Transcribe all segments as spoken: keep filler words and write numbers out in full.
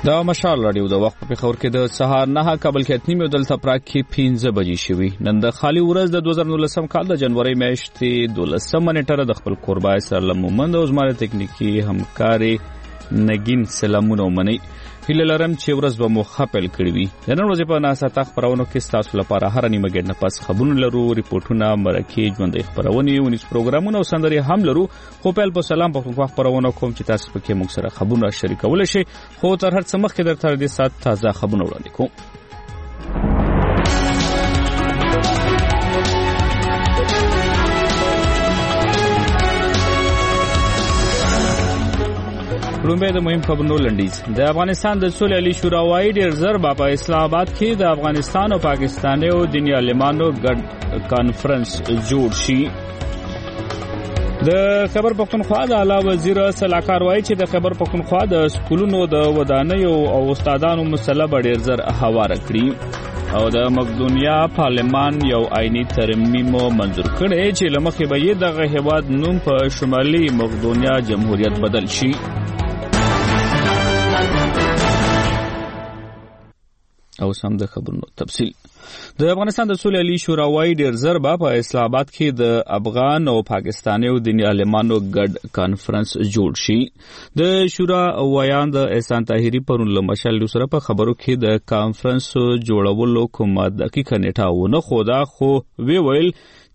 دا مشال رادیو د وخت په خبر کې د سهار نه قبل کې اتنی مې دلته پراک کې پنځه بجې شوي. نن د خالي ورځ د دوه زره نولسم کال د جنوري میاشتې دولسم نیټه د خپل قربای سره لمومند او زماره تکنیکی همکاري نگین سلامونه ومني. هیله لرم چې ورځ به مو خپل کړی وي. د نن ورځې په ناسا خبرونو کې تاسو لپاره هر نیمه ګډ نه پس خبرونه لرو، ریپورتونه، مرکه، ژوندۍ خبرونه، ونیس پروګرامونه او سندري هم لرو. خو په په سلام په خبرونه کوم چې تاسو پکې موږ سره خبرونه شریکول شي. خو تر هر څه مخکې درته د سات تازه خبرونه وړاندې کوم. لومبه د مهم خبرونو لنډیز. د افغانستان د سولې علی شورا وايي ډیر زر په اسلام آباد کې د افغانستان او پاکستان او دیني عالمانو ګډ کانفرنس جوړ شي. د خبر پښتونخوا د اعلی وزیر صلاحکار وايي چې د خبر پښتونخوا د سکولونو د ودانیو او استادانو مسله ډیر زر هوار کړی او د مقدونیا پارلمان یو آئینی ترمیم منظور کړي چې لمخې به یې دغه هیواد نوم په شمالي مقدونیا جمهوریت بدل شي. او سم د خبرونو تفصیل. د افغانستان د سولې علی شورا وايي ډیر زر په اسلام آباد کې د افغان او پاکستاني او دیني عالمانو ګډ کانفرنس جوړ شي. د شورا ویان د احسان طاهری پرون له مشال سره په خبرو کې د کانفرنس جوړولو کومه دقیقه نیټه ونه خودا، خو وی ویل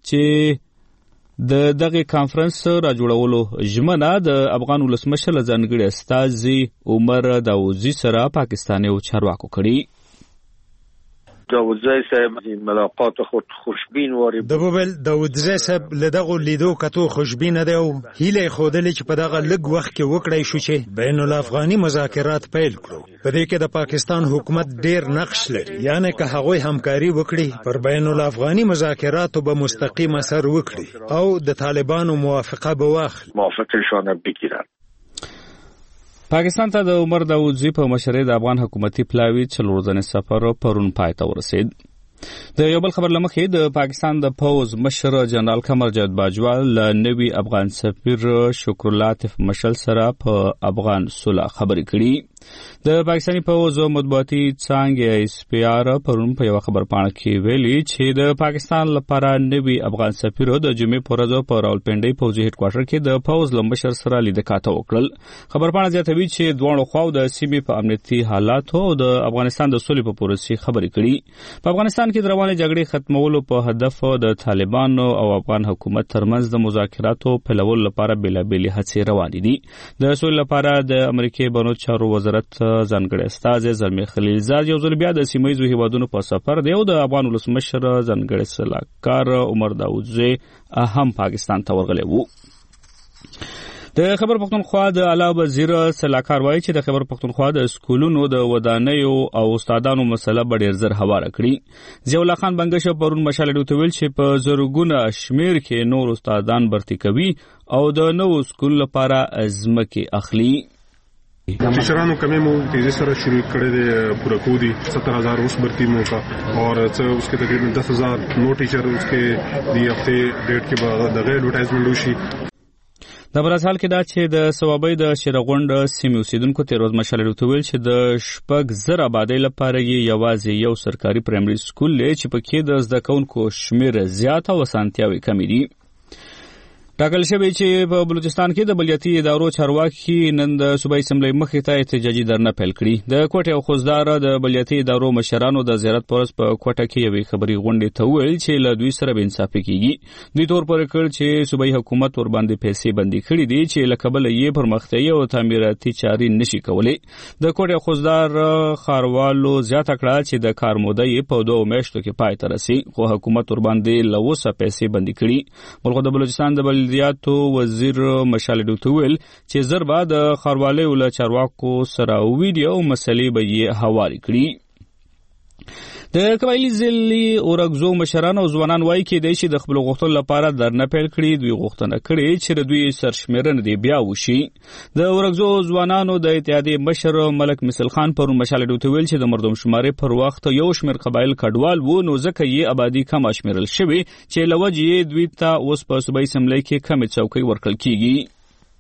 چې د دغه کانفرنس را جوړولو ژمنه د افغان ولسمشر ځانګړي استاد عمر داوودزی سره پاکستاني او چارواکو کړي. داودزی صاحب ملاقات خود خوشبین واری د بوبل داودزی صاحب لدغه لیدو کتو خوشبین دی او هیله خودلې چې په دغه لږ وخت کې وکړای شو چې بین الافغاني مذاکرات پیل کړو. په دې کې د پاکستان حکومت ډیر نقش لري، یعنی که هغوی همکاري وکړي پر بین الافغاني مذاکراتو به مستقیم اثر وکړي او د طالبانو موافقه به واخلي موافقتشان بگیرن. پاکستان ته د عمر داوودزی په مشرۍ د افغان حکومتي پلاوی څلور ورځې سفر پرون پای ته ورسید. د یو بل خبر لمخې د پاکستان د پوز مشر جنرال قمر جاوید باجوا له نوي افغان سفیر شکر الله عاطف مشل سره په افغان صلح خبرې کړي. د پاکستاني پوز مطبوعاتي څانګې اس پی آر پرون په یو خبر پاڼه کې ویلي چې د پاکستان لپاره نوي افغان سفیر د جمعې په ورځ په راولپنډي پوزي هډ کوارټر کې د پوز لمشر سره لیدکاته وکړل. خبر پاڼه زیاتوي چې دوه خواو د سیمې په امنیتي حالاتو او د افغانستان د سولې په پروسې خبرې کړي. په افغانستان کې د روانې جګړې ختمولو په هدف د طالبانو او افغان حکومت ترمنځ د مذاکراتو پیلولو لپاره بېلابېلې هڅې روانې دي. د سولې لپاره د امریکای بانو چارو وزارت ځانګړی استازی زلمی خلیلزاد یو ځل بیا د سیمه‌ییزو هیوادونو په سفر دی او د افغان ولسمشر ځانګړی سلاکار عمر داوودزی هم پاکستان ته ورغلی وو. د خبر پښتونخوا د اعلی وزیر صلاحکار وايي چې د خبر پښتونخوا د سکولونو د ودانیو او استادانو مسله ډیر زر هواره کړي. ضیاء الله خان بنگش پرون مشال ډیو ویل چې په زرګونه شمیر کې نور استادان برتی کوي او د نو سکول لپاره ازمکه اخلي. टीचरानों कमी में तेजी से शुरू करे दे पूरा कोदी सत्तर हजार उस भर्ती में का और उसके तकरीबन दस हजार नो टीचर उसके दी हफ्ते डेट के बाद दغه एडवर्टाइजमेंट وشي. د برازیل کې دا چې د ثوابي د شیرغونډ سیمې اوسیدونکو تیر ورځ مشال ډیو چې د شپږ زر آبادی لپاره یوازې یو سرکاري پرایمري سکول لري چې پکې د زده کوونکو شمیر زیات او سانتیاوي کمی دي. ټاکل شوی چې په بلوچستان کې د بلدیاتي ادارو چارواکي نن د صوبایي اسمبلی مخې ته احتجاجي درنه پیل کړي. د کوټې او خوزدار د بلدیاتي ادارو مشرانو د زیارت پرس په کوټه کې یوې خبري غونډې ته ویل چې له دوی سره به انصافي کیږي. دوی تور پر کړ چې صوبایي حکومت ور باندې پیسې بندي کړې دي چې له کبل یې پرمختیايي او تعمیراتي چاري نشي کولای. د کوټې او خوزدار خاروالو زیاته کړه چې د کار موده یې په دوه میاشتو کې پای ته رسي، خو حکومت ور باندې لوسه پیسې بندي کړي. بلخو د بلوچستان د بلدیاتو وزیر مشال ډیو ویل چې زر بعد د خاروالۍ ول چارواکو سره ویډیو مسلې به یې هواري کړي. د قبایلی ځلي اورګزو مشران او ځوانان وایي کې د شي د خپل غوښتنو لپاره درنه پیل کړي. دوی غوښتنه کړي چې دوی سرشمیرنه دی بیا وشي. د اورګزو ځوانانو د اتحادیې مشر ملک مثل خان پر مشال ډیو ویل چې د مردم شمارې پر وخت یو شمیر قبایل کډوال وو، نو ځکه یې آبادی کم شمیرل شوی چې لوجې دوی ته اوس په صوبایي اسمبلی کې کم څوکۍ ورکړل کیږي.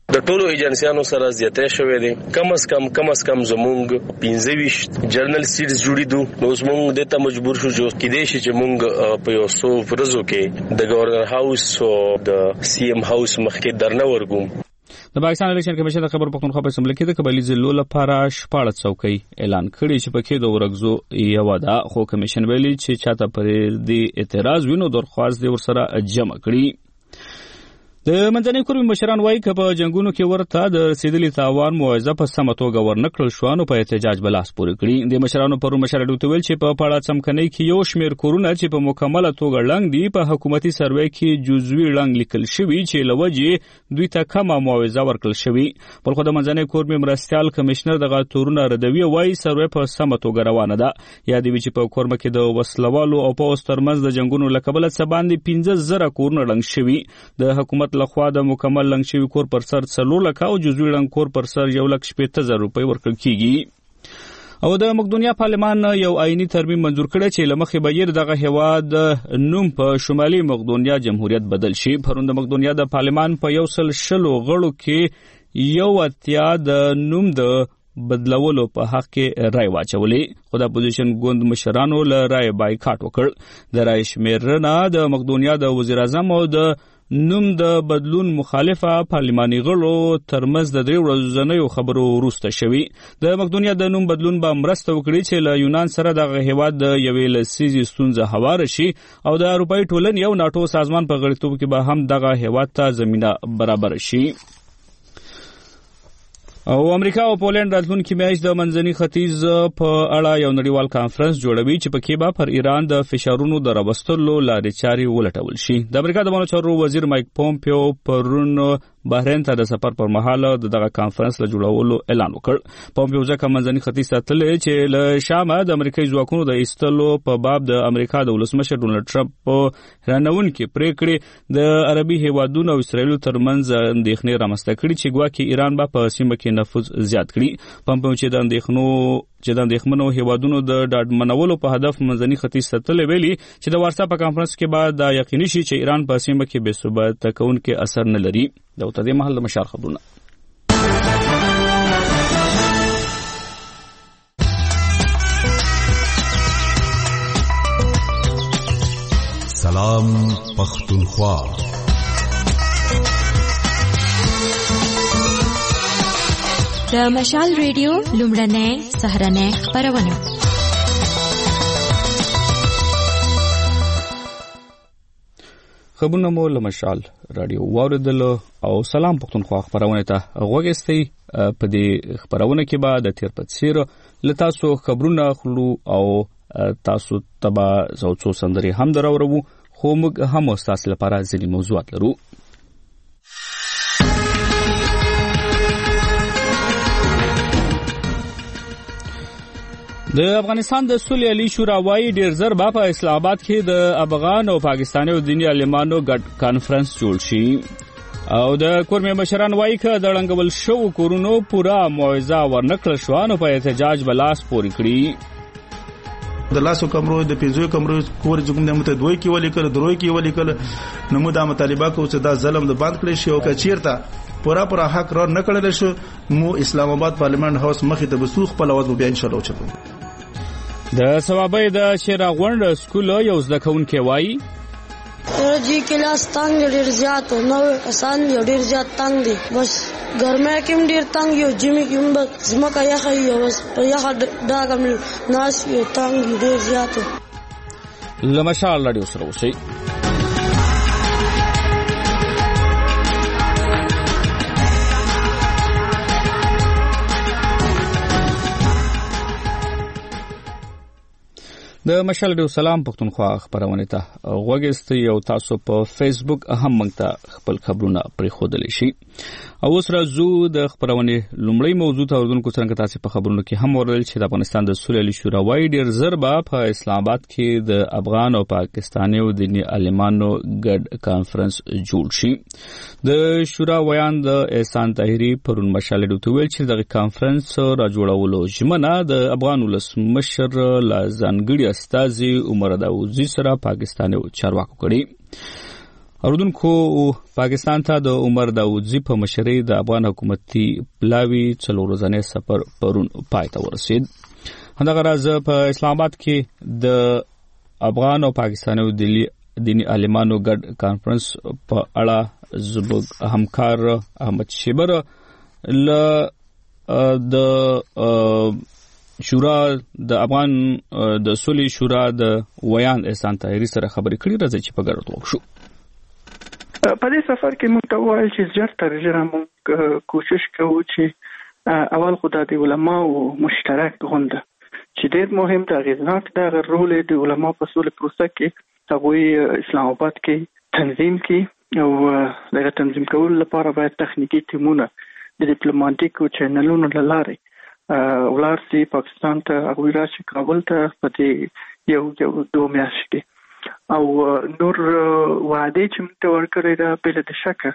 د ټولو ایجنسیانو سره زیاتې شوې دي. کم از کم کم از کم زمونږ پنځه ویشت جرنل سیټس جوړې دو. نو زمونږ د ته مجبور شو چې کېدې شي چې مونږ په یو څو ورځو کې د گورنر هاوس او د سی ایم هاوس مخکې درنه ورګوم. د پاکستان الیکشن کمیشن د خبر پښتونخوا په اسمبلی کې د قبایلی ضلعو لپاره شپاړس څوکۍ اعلان کړي چې پکې د ورغزو یو ده، خو کمیشن ویلي چې چاته پرې د اعتراض وینو درخواست دی ورسره جمع کړي. د منځنۍ کورمې مشران وایي که په جنګونو کې ورته د رسېدلي تاوان معاوضه په سمه توګه ورنکړل شوه نو په احتجاج به لاس پورې کړي. د مشرانو پرون مشر راډیو ته ویل چې په پاړه څمکنۍ کې یو شمېر کورونه چې په مکمله توګه ړنګ دي په حکومتي سروې کې جزوي ړنګ لیکل شوي چې له وجې دوی ته کمه معاوضه ورکړل شوي. بل خو د منځنۍ کورمې مرستیال کمشنر دغه تورونه ردوي او وایي سروې په سمه توګه روانه ده. یادوي چې په کورمه کې د وسلوالو او پوځ ترمنځ د جنګونو له کبله څه باندې پنځه زره کورونه ړنګ شوي. د حکومت لخوا د مکمل لنګ شوي کور پر سر څلور لکه او جزوي ړنګ کور پر سر یو لک شپېته زره روپۍ ورکړل کیږي. او د مقدونیا پارلمان یو آئینی ترمیم منظور کړی چې له مخې به یې دغه هیواد نوم په شمالي مقدونیا جمهوریت بدل شي. پرون د مقدونیا د پارلمان په یو سل شلو غړو کې یو اتیا د نوم د بدلولو په حق کې رای واچولې، خو د اپوزیشن ګوند مشرانو له رای بایکاټ وکړ. د رای شمیرنه د مقدونیا د وزیر اعظم او د نوم د بدلون مخالفه پارلماني غړو ترمنځ د درې ورځنیو خبرو وروسته شوي. د مقدونیا د نوم بدلون به مرسته وکړي چې له یونان سره دغه هیواد د یوې لسیزې ستونزه هواره شي او د اروپایي ټولنې او ناټو سازمان په غړیتوب کې به هم دغه هیواد ته زمینه برابر شي. او امریکا او پولند راتلونکي میاشت د منځني ختیځ په اړه یو نړیوال کانفرنس جوړوي چې پکې به پر ایران د فشارونو د راوستلو لارې چارې ولټول شي. د امریکا د بهرنیو چارو وزیر مایک پومپیو پرون بحرین ته د سفر پر مهال د دغه کانفرنس له جوړولو اعلان وکړ. پومپیو ځکه منځني ختیځ ته تللی چې له شامه د امریکایي ځواکونو د ایستلو په باب د امریکا د ولسمشر ډونالډ ټرمپ په رانونکي پریکړې د عربي هیوادونو او اسرائیل ترمنځ اندېښنې رامنځته کړي چې ګواکې ایران به په سیمه کې نفوذ زیات کړي. پومپیو چې د اندېښنو چې د اندېښمنو هیوادونو د ډاډمنولو په هدف منځني ختیځ ته تللی ویلي چې د وارسا په کانفرنس کې به دا یقیني شي چې ایران په سیمه کې بې ثباته کوونکی اثر نه لري. د اوتدې محل د مشار خبرونه. سلام پښتونخوا. د مشال ریډیو لومړنۍ سهارنۍ خپرونه. خبرونه مو له مشال رادیو واوریدل او سلام پښتونخوا خبرونه ته غوږ استئ. په دې خبرونه کې به د تیر په څیر له تاسو خبرونه خلو او تاسو تبا زوڅو سندري هم درورو، خو موږ هم تاسو لپاره ځینې موضوعات لرو. د افغانستان د صلح علی شورا وايي ډیر زر به په اسلام آباد کې د افغان او پاکستاني او دیني عالمانو ګډ کانفرنس جوړ شي. او د کورمې مشران وايي چې د ړنګول شو کورونو پورا معاوضه ورنکړل شو نو په احتجاج بلاس پورې کړی. د لاسو کمرو د پیزو کمرو کور چې کوم د متدوي کې ولي کړ دروي کې ولي کړ نو موږ د مطالبه کوو چې دا ظلم د باند کړی شي او کچیرته پورا پورا حق را نه کړل شو. مو اسلام آباد پارلیمنت هاوس مخې ته بسوخ په لوازم بیا ان شاء الله چپو. د ثوابې د شیراغونډ سکول یو زده کوونکی وایي جی کلاس تنگ ډیر زیات نو کسان ډیر زیات تنگ دي، بس ګرمه کې ډیر تنگ یو جمی کې بس زمکه یخه یو بس یخه دا کوم ناس یو تنگ ډیر زیات. لمشال رادیو سره اوسئ. د مشال ډیو سلام پښتونخوا خبرونه ته غوږ استئ او تاسو په فیسبوک هم موږ ته خپل خبرونه پرې خودلی شي. او اوس راځو د خبرونه لومړی موضوع ته ورغونکو څنګه تاسو په خبرونو کې هم ورل چې د افغانستان د صلح علی شورا وايي ډیر زر به په اسلام آباد کې د افغان او پاکستاني او دیني عالمانو ګډ کانفرنس جوړ شي. د شورا ویان د احسان طاهری پرون مشال ډیو ته ویل چې د کانفرنس را جوړولو ژمنه د افغان ولسمشر لازنګړي استازي عمر داوودزي سره پاکستاني چارواکو کړي. اوردونکو پاکستان ته د عمر داودزی په مشرۍ د افغان حکومتي پلاوی څلور ورځنی سفر پرون پای ته ورسید. همدغه راز په اسلام آباد کې د افغان او پاکستاني دینی عالمانو ګډ کانفرنس په اړه زموږ همکار احمد شیبر له د شورا د افغان د صلح شورا د ویان احسان طاهری سره خبرې کړې، راځي چې په ګډه توګه شو. په دې سفر کې موږ ته وایي چې ژر تر ژره موږ کوشش کوو چې اول خو د علماو مشترک غونډه چې ډېر مهم ده، اغېزناک ده، هغه رول د علماو په سولې پروسه کې هغوی اسلام آباد کې تنظیم کړي او دغه تنظیم کولو لپاره باید تخنیکي ټیمونه د ډیپلوماټیکو چینلونو له لارې ولاړ سي پاکستان ته، هغوی راشي کابل ته په دې یو یو دوه میاشتې کې او نور وعده چې موږ ته ورکړې ده بله د شکه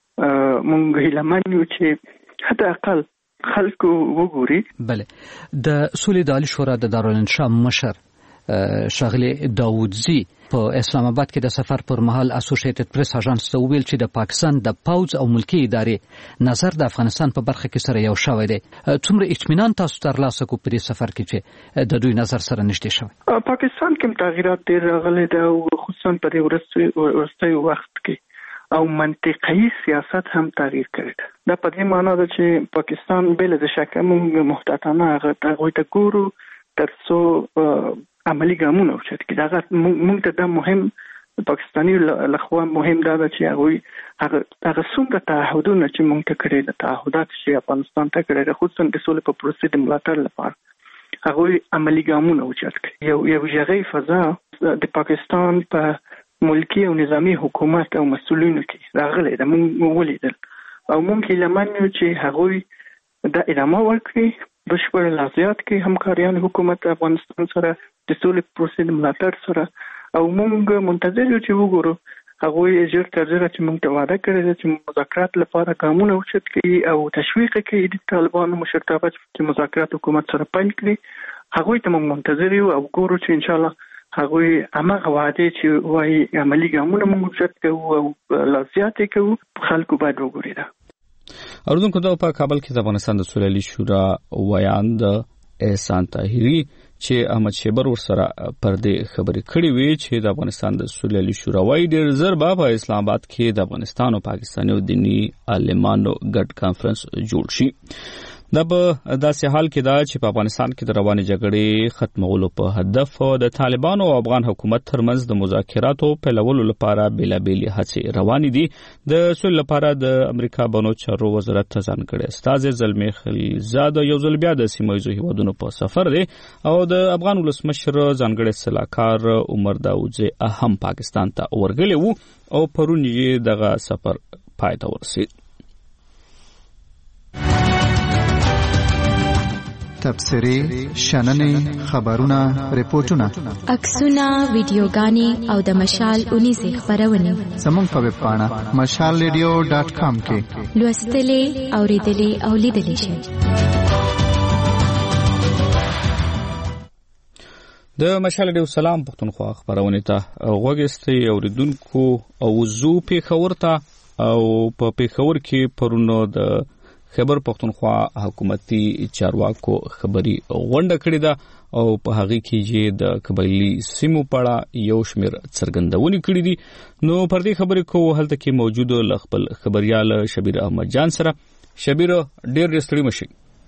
موږ هیلهمن یو چې حتی اقل خلکو وګوري. بله، د صلح د عالی شورا د دارالانشا مشر ښاغلی داودزی په اسلام آباد کې د سفر پر مهال اسوسییټډ پریس اژانس ته وویل چې د پاکستان د پوځ او ملکی ادارې نظر د افغانستان په برخه کې سره یو شوی دی. څومره اطمینان تاسو ترلاسه کو په دې سفر کې چې د دوی نظر سره نږدې شوی؟ پاکستان کې تغیرات ډېر راغلي دي او خصوصا په دې وروستي وخت کې او منطقي سیاست هم تغییر کړی دی. دا په دې معنی ده چې پاکستان بل د شکه موږ محتاطانه هغه ته ګورو تر څو عملی ګامونه وشت کې. دا موږ ته د مهم پاکستاني لخوا مهم دا چې هغه هغه څومره تعهدونه چې موږ ته کړی د تعهدات چې افغانستان ته کړی د خصوصا د سولې په پروسې د ملاتړ لپاره هغه عملی ګامونه وشت کې. یو یو ژغې فضا د پاکستان په ملکی او نظامی حکومت او مسؤلینو کې راغلی ده، موږ ولیدل او موږ هیلهمن یو چې هغوی دا ادامه ورکړي، بشپړ لازیات کې همکاریان حکومت افغانستان سره د سولې پروسې د ملاتړ سره او موږ منتظر یو چې وګورو هغوی ژر تر ژره چې موږ ته وعده کړې ده چې مذاکرات لپاره ګامونه اوچت کړي او تشویق کړي د طالبانو مشرتابه چې مذاکرات حکومت سره پیل کړي. هغوی ته موږ منتظر یو او ګورو چې انشاءالله هغوی هماغه وعده چې وایي عملي ګامونه موږ اوچت کوو او لازیات یې کوو، خلکو باید وګوري. ده اردوونکو دا په کابل کې د افغانستان د صلح شورا ویان د احسان طاهری چې احمد شیبر ورسره پر دې خبرې کړې وي چې د افغانستان د صلح شورا وایي ډېر زر به په اسلام آباد کې د افغانستان او پاکستاني دینی عالمانو ګډ کانفرنس جوړ شي. دا په داسې حال کې دا چې په افغانستان کې د روانې جګړې ختمولو په هدف د طالبانو او افغان حکومت ترمنځ د مذاکراتو پیلولو لپاره بیلابېلې هڅې روانې دي. د صلح لپاره د امریکا بانو چارو وزارت ته ځانګړی استازی زلمی خلیلزاد یو ځل بیا د سیمه ییزو هیوادونو په سفر دی او د افغان ولسمشر ځانګړی سلاکار عمر داودزی هم پاکستان ته ورغلی وو او پرون یې دغه سفر پای ته ورسید. تبصرې، شننې، خبرونه، ریپورتونه، عکسونه، ویډیوګانې او د مشال اونیزې خبرونه زموږ په ویب پاڼه مشال ریډیو ډاټ کام کې لوستلې، اوریدلې او لیدلې شئ. د مشال ریډیو سلام پښتونخوا خبرونه ته غوږستئ اوریدونکو او زو پیښور ته او په پیښور کې پرونو د خبر پښتونخوا حکومتي چارواکو خبري غونډه کړې ده او په هغه کې چې د قبایلی سیمو په اړه یو شمېر څرګندونې کړې دي. نو پر دې خبرې کو هلته کې موجود خپل خبريال شبیر احمد جان سره. شبیر ډېر ستړي مشي.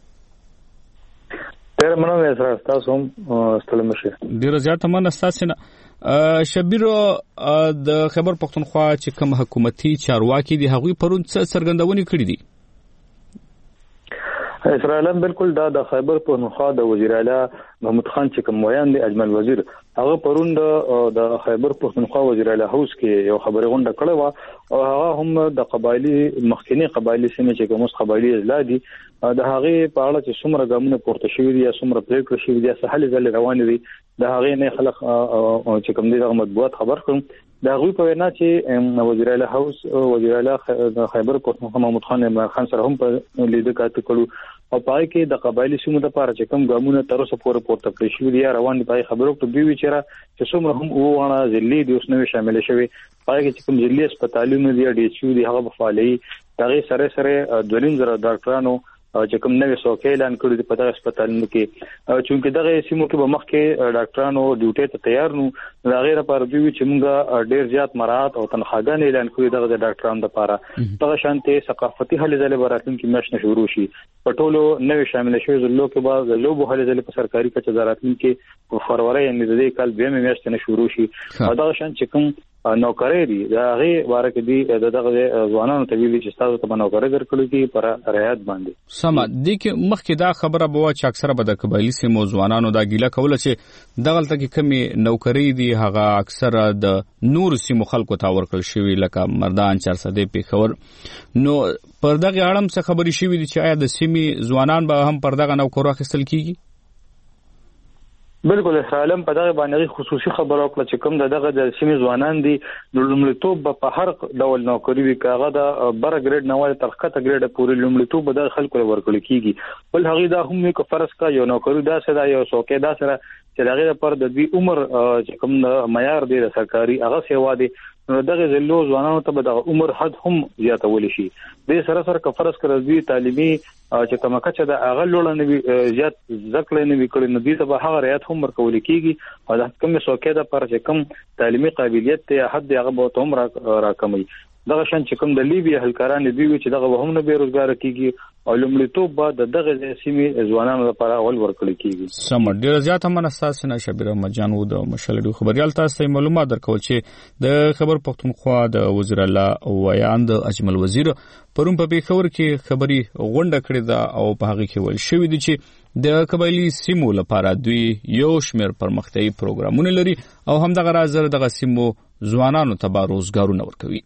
ډېر مننه سره تاسو هم ستړي مشي. ډېر زیات مننه تاسو نه. شبیر د خبر پښتونخوا چې کوم حکومتي چارواکي دي هغوی پرون څه څرګندونې کړې دي؟ اسرائیل بالکل دا د خیبر پښتونخوا د وزیر اعلی محمود خان چې کوم ویان دی اجمل وزیر هغه پرون د خیبر پښتونخوا وزیر اعلی هاوس کې یو خبري غونډه کړې و او هغه هم د قبایلی مخکنی قبایلی سیمه چې کوم قبایلی اجلا دي د هغه په اړه چې څومره ګامونه پورته شوی دي یا څومره پریکړه شوی دي سهل ځل روان دي د هغه نه خلک چې کوم دي د مطبوعات خبر کړم دا غوي په وینا چې وزیر اعلی هاوس وزیر اعلی خیبر پښتونخوا محمود خان عمران خان سره هم په لیدو کاته کړو او پای کې د قبایلی سیمو د لپاره چې کوم ګامونه تر اوسه پورې پورته کړی شوی دی روان دي پای خبرو ته دی چې چې څومره هم وونه ځلې د اوس نوې شامل شوی پای کې چې کوم ځلې هسپتالونو دی ډي سي دی هغه فعالي دغه سره سره دولین زره ډاکټرانو چې کوم نوې سوکې اعلان کړی دی په دغه هسپتالونو کې چې دغه سیمو کې به مخکې ډاکټرانو ډیوټي ته تیار نو دا غیر پر دوی چې موږ ډیر زیات مراعات او تنخواګان اعلان کړی دغه ډاکټرانو لپاره دغه شانتي ثقافتي هلې ځلې براتون کې مشن شروع شي په ټولو نوې شامل شوی زلو کې بعد لوبو هلې ځلې په سرکاري کچه زاراتون کې په فروری یعنی د دې کال به میاشت نه شروع شي دغه شان چې کوم نوکرې دي دا غي واره کې دي دغه ځوانانو ته ویلي چې تاسو ته نوکرې درکړي دي پر رعایت باندې سم دي کې مخکې دا خبره بوا چې اکثره به د قبایلی سیمو ځوانانو دا ګیله کوله چې دغه تل کې کمی نوکرې دي هغه اکثره د نور سیمو خلکو ته ورکړل شوی لکه مردان چارسده پیښور نو پر دغه اړم څه خبري شوی دي چې آیا د سیمې ځوانان به هم پر دغه نوکرو اخیستل کیږي بالکل سالم په دغه باندې خصوصي خبرو کړ چې کوم دغه د سیمې ځوانان دي لومړیتوب په هر ډول نوکری وی کاغه د بر ګریډ نوال ترخته ګریډ پورې لومړیتوب د خلکو ورکړل کیږي بل هغه دا هم یو فرض کا یو نوکری دا سره یو څوکې دا سره چې دغه پر د دوی عمر چې کوم معیار دی د سرکاري هغه سیوا دی نو دغه زلو ځوانانو ته د عمر حد هم زیاتول شي د سره سره کفرس کړی دی تعلیمي چې کومه کچه د هغه لوړ نه زیات ځکه نه وکړي نو دې ته به هغه رعایت هم ورکول کیږي او د کوم څوکې د پر چې کوم تعلیمي قابلیت ته حد هغه به هم راکمي دغه شان چې کوم د لیبیا هلکاران دی چې دغه هم نه بیروزګار کیږي او لومړیتوب به د دغه سیمې ځوانانو لپاره اول ورکړل کیږي سم ډیر زیات هم اساس نه شبیر مجان و د مشلډو خبريال تاسو معلومات درکول چې د خبر پختونخوا د وزیر الله ویان د اجمل وزیر پرون په پیښور کې خبري غونډه کړې ده او په هغه کې ول شوې دي چې د قبایلی سیمو لپاره دوی یو شمېر پرمختیايي پروګرامونه لري او هم دغه راځر دغه سیمو ځوانانو ته به روزګارونه ورکوي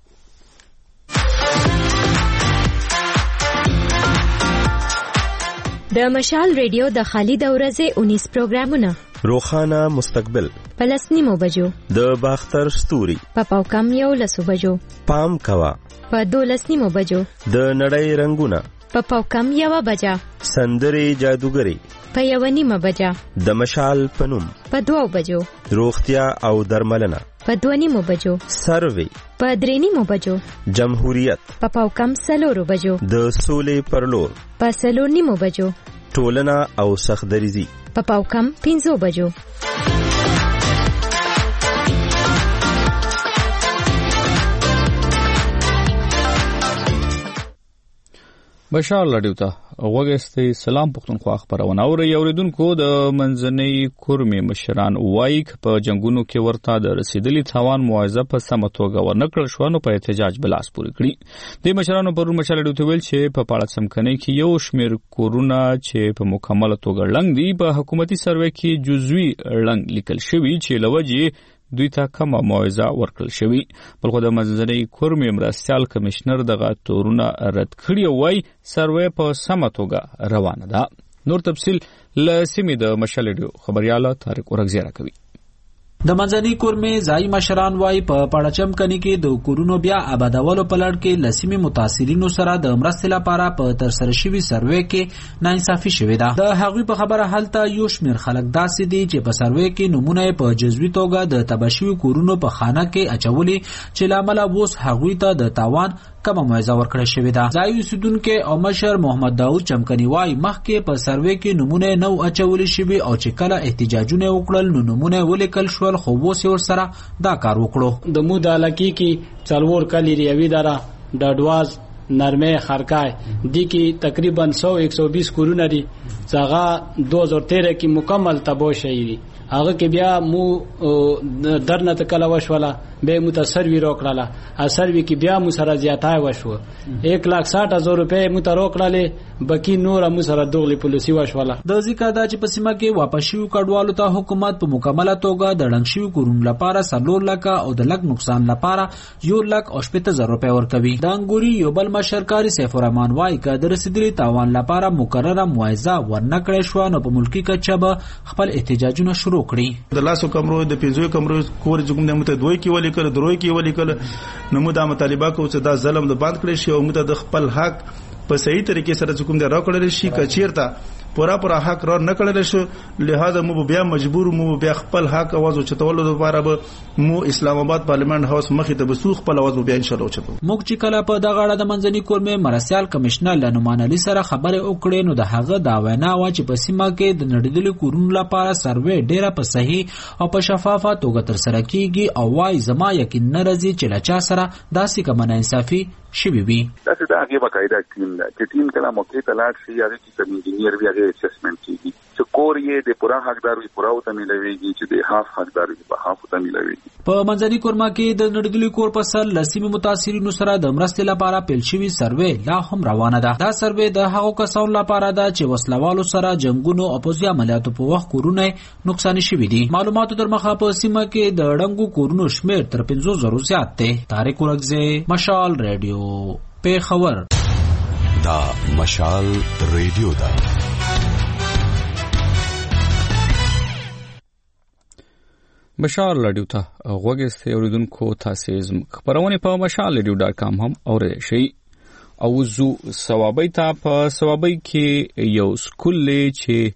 د مشال ریډیو د خالد اورزه انیس پروګرامونه روخانه مستقبل پلسنیمو بجو د باختر ستوري په پاوکم یو لسو بجو پام کوا په دولسنیمو بجو د نړۍ رنگونه په پاوکم یو بجا سندري جادوګری په یو نیمه بجا د مشال پنوم په دوو بجو روغتیا او درملنه په دوه نیمو بجو سروي په درې نیمو بجو جمهوریت په پاوکم سلورو بجو د سولې پرلور په سلور نیمو بجو ټولنه او سخدریزي په پاوکم پنځو بجو بشار لډیو ته وګستې سلام پښتونخوا خبرونه اوري اوریدونکو د منځنۍ کورمې مشران وایي په جنگونو کې ورته د رسیدلی تاوان معاوضه په سمه توګه ورنکړل شو نو په احتجاج بلاس پورې کړی د مشرانو پر مشر لډیو ته ویل چې په پاړه سمکنۍ کې یو شمیر کورونه چې په مکمل توګه لنګ دي په حکومتي سروې کې جزوي لنګ لیکل شوی چې لوجه دوی ته کومه معاوضه ورکړل شوی بلخو د منځنۍ کورمې مرستيال کمشنر دغه تورونه رد کړی وای سروې په سمه توګه روانه ده نور تفصیل ل سیمې د مشلډیو خبرياله طارق ورغزیرا کوي د منځنۍ کورمې ځای مشران وای په پړچم کني کې د کورونو بیا آبادولو په لړ کې لسیمې متاثرینو سره د مرستې لپاره په تر سره شوی سروې کې ناانصافي شوې ده د هغوی په خبره حالت یو شمیر خلک داسې دي چې په سروې کې نمونه په جزوي توګه د تبشوي کورونو په خانه کې اچولي چې لامل اوس هغوی ته د تاوان کومه معاوضه ورکړل شوې ده ځای اوسیدونکو او مشر محمد داوود چمکني وای مخکې په سروې کې نمونه نو اچولي شوی او چې کله احتجاجونه وکړل نو نمونه ولیکل شو خو وو سره دا کار وکړو د مو د علاقې کې څلور کلی ریوي دره ډډواز نرمه خرکای دي کې تقریبا سو ایک سو بیس کورونه دي څنګه دو هزار تیرہ کې مکمل تباہ شوی هغه کې بیا مو درنه تکلا وشوله به متاثر وی روکړه اثر وی کې بیا مو سره زیاتای وشو یک لاک ساठ هزار روپے مو ته روکړه بکی نور مو سره دوغلی پولیسي وشوله د ذکر دا چې په سیمه کې واپس شو کډوالو ته حکومت په مکمله توګه د ډنګ شو کورون لپاره سلور لک او د لک نقصان لپاره یو لک او شپږ هزار روپے ورکوي د انګوري یو بل مشرکاري سیف الرحمن وای ک د رسیدلی تاوان لپاره مقرره معاوضه ورنکړې شو نو په ملکی کچه به خپل احتجاجونه شروع کړی د لاسو کمرو د پیزو کمرو کور جګم د مت دوی کې ولي کړ دروي کې ولي کړ نو موږ د مطالبه کوو چې دا ظلم د باند کړی شي او موږ د خپل حق په صحیح طریقې سره کوم د راکړل شي کچیرته پورا پورا حق را نکړل شو لہذا مو بیا مجبور مو بیا خپل حق आवाज اوچتولو لپاره به مو اسلام آباد پارلیمنت هاوس مخې ته بسوخ خپل आवाज بیا ان شاء الله اوچتو موږ چې کله په دغه اړه د منځني کورمې مرسیال کمشنر لنومان علي سره خبرې وکړې نو د هغه دا وینا و چې په سیمه کې د نړیدلو کورونو لپاره سروې ډیره په صحیح او په شفافه توګه تر سره کیږي او وايي زما یقین نه راځي چې لچا سره داسې کوم ناانصافي شوي وي. داسې دا هغې باقاعده ټیم ده چې ټیم کله موقع ته لاړ شي هغې کې کوم انجینیر وي هغې اسسمنټ کېږي چې کور یې د پوره حقدار وي پوره ورته میلاویږي چې د هاف حقدار وي په هاف ورته میلاویږي. په منځني کورما کې د نړیدلي کور په سر له سیمې متاثرینو سره د مرستې لپاره پیل شوي سروې لا هم روانه ده. دا سروې د هغو کسانو لپاره ده چې وسلوالو سره جنګونو او پوځي عملیاتو په وخت کورونه نقصان شوي دي. معلوماتو در مخه په سیمه کې د ړنګو کورونو شمیر تر پنځو زرو زیات دی. طارق ورکزی، مشال ریډیو، پیښور. دا مشال ریډیو ده. مشال ریډیو ته غوږ استئ اوریدونکو تاسو زموږ خبرونه په مشال ریډیو ډاټ کام هم اورئ شئ. او زو ثوابي ته په ثوابي کې یو سکول چې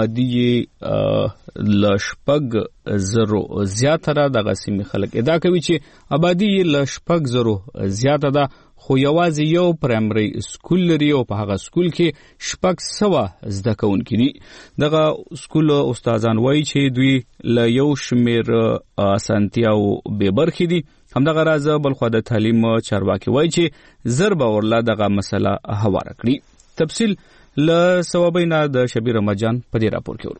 آبادی لشپګ زرو زیاتره د غسیمي خلک ادا کوي چې آبادی لشپګ زرو زیاته ده خو یوازې یو پرایمري سکول لري او په هغه سکول کې شپږ سوه زده کوونکي دي. دغه سکول استادان وایي چې دوی له یو شمېر اسانتیاو بې برخې دي. همدغه راز بلخوا د تعلیم چارواکي وایي چې زر به ورله دغه مسله هواره کړي. تفصیل له ثوابینا د شبیر مجان په دې راپور کې ورو.